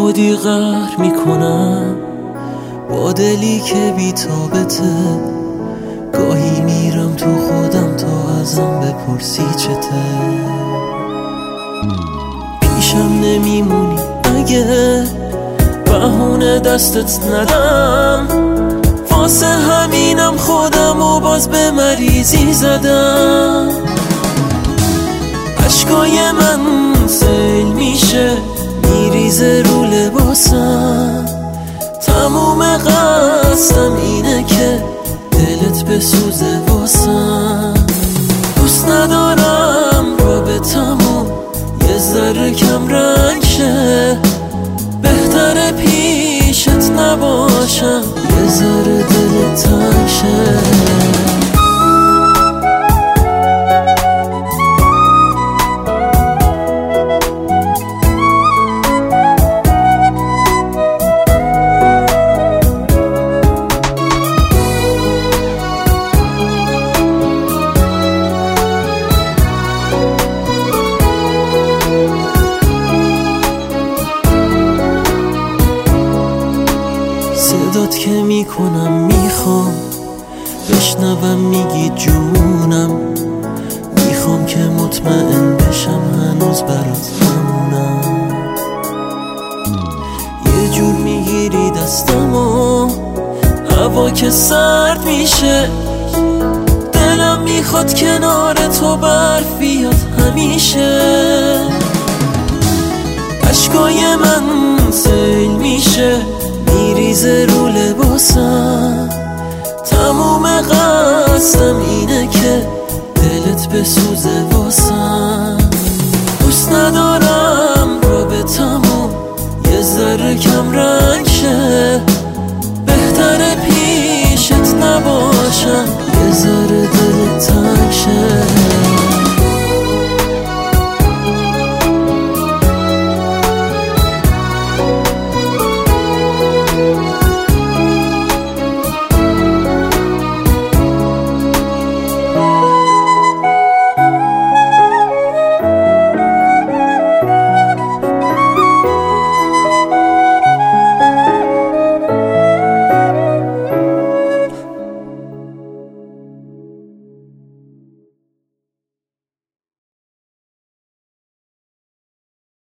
خودی قهر میکنم با دلی که بی‌تابته. گاهی میرم تو خودم تا ازم بپرسی چته. پیشم نمیمونی اگه بهونه دستت ندم. واسه همینم خودم و باز به مریضی زدم. عشقای من سیل میشه میریزه رو لباسم. تموم قصدم اینه که دلت بسوزه واسم. دوست ندارم رابطمون یه ذره کم رنگ شه. بهتره پیشت نباشم یه ذره دلت تنگ شه. صدات که میکنم میخوام بشنوم میگی جونم. میخوام که مطمئن بشم هنوز برات همونم. یه جور میگیری دستمو هوا که سرد میشه. دلم میخواد کنار تو برف بیاد همیشه. عشقای من سیل میشه میریزه رو لباسم. تموم قصدم اینه که دلت بسوزه